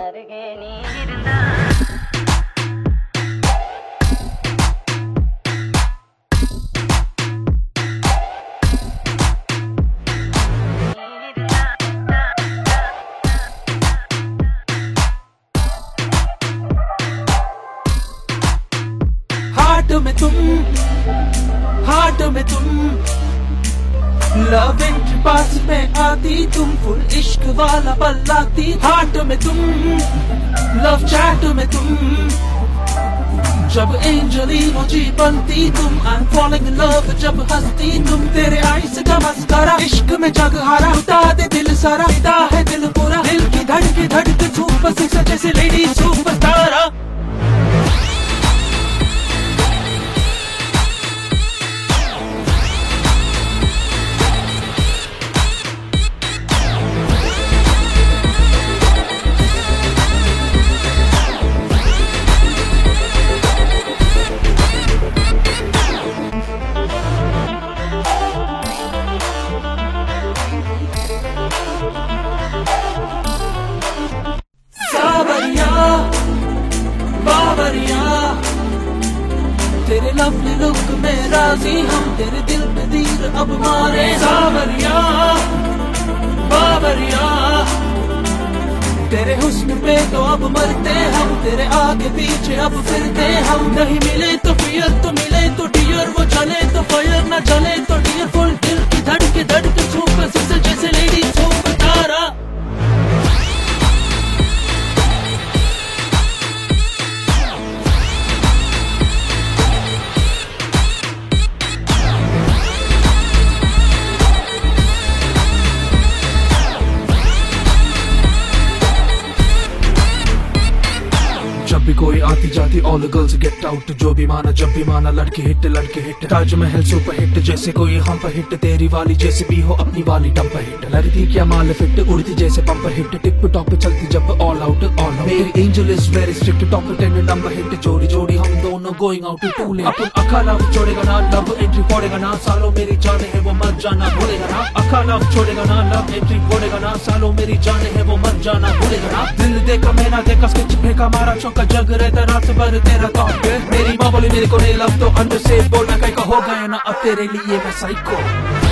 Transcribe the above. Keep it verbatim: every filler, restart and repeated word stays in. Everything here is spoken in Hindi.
அருகே நீ இருந்தா हार्ट में तुम हार्ट में तुम लव एंड पास में आती तुम फुल इश्क वाला पल लाती हार्ट में तुम लव चैट में तुम जब एंजल इमोजी बनती तुम I am following in love जब हंसती तुम तेरे आईज का मस्करा इश्क में जग हारा उठा दे दिल सारा फिदा है दिल पूरा दिल की धड़के धड़के सुपर सिक्स जैसे लेडी सुपरस्टार बावरिया तेरे लवली लुक में राजी हम तेरे दिल पे तीर अब मारे सावरिया बावरिया तेरे हुस्न पे तो अब मरते हम तेरे आगे पीछे अब फिरते हम नहीं मिले तो फियर तो मिले तो डियर वो चले तो फायर न चले तो डियर फुल दिल की धड़के धड़के सुपर सिक्स जैसे लेडी सुपर तारा जब भी कोई आती जाती all the girls get out जो भी माना जब भी माना लड़के हिट लड़के हिट ताजमहल सुपर हिट जैसे कोई हम पर हिट तेरी वाली जैसे भी हो अपनी वाली टम्प हिट लगती क्या माल फिट उड़ती जैसे पंप हिट टिप टॉप चलती जब ऑल आउट ऑल मेरी angel is very strict top ten number hit जोड़ी जोड़ी हम दोनों गोइंग आउट टू ले अपन अखा लव छोड़ेगा ना लव एंट्री फोड़ेगा ना सालों मेरी जाने है वो मर जाना भूलेगा ना अखा लव छोड़ेगा ना लव एंट्री फोड़ेगा ना सालों मेरी जाने है वो मर जाना भूलेगा ना दिल देखा मैंने देखा स्केच फेंका मारा चौका जग रहता रात भर तेरा थॉट मेरी माँ बोली मेरे को नहीं लव तो अंदर से बोलना कहीं का हो गया ना अब तेरे लिए मैं साइको